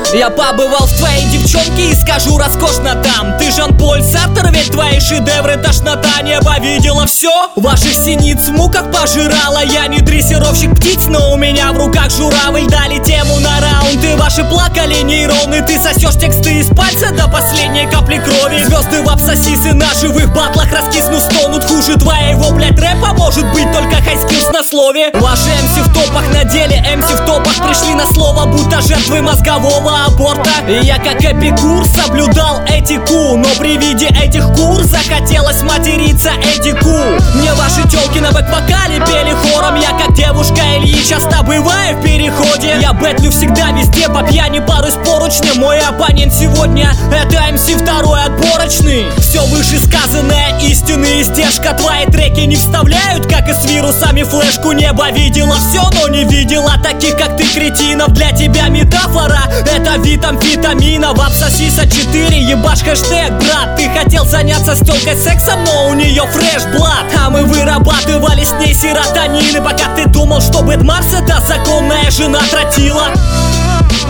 Я побывал в твоей девчонке и скажу роскошно там. Ты Жан-Поль Сартр, ведь твои шедевры тошнота. Небо видела все, ваших синиц в муках пожирала. Я не дрессировщик птиц, но у меня в руках журавль. Дали тему на раунд, и ваши плакали нейроны. Ты сосешь тексты из пальца до последней капли крови. Звезды в абсосисы на живых батлах раскиснут, стонут. Хуже твоего, блять, рэпа может быть только хайскилс на слове. Ваши MC в топах на деле, MC в топах пришли на слово, будто жертвы мозгового аборта. И я как эпикур соблюдал этику, но при виде этих кур захотелось материться этику. Мне ваши тёлки на бэк-вокале пели хором. Я как девушка Ильи часто бываю в переходе. Я бэтлю всегда везде, по пьяни парусь поручнем. Мой оппонент сегодня это MC второй отборочный. Все вышесказанное истины, издержка. Твои треки не вставляют, как и с вирусами флешку. Небо видела все, но не видела таких, как ты, кретинов. Для тебя метафора это вид амфетаминов. Абсосиса 4, ебашь хэштег, брат. Ты хотел заняться с тёлкой сексом, но у нее фреш-блад. А мы вырабатывали с ней серотонины, пока ты думал, что Бэд Марс это законная жена тротила.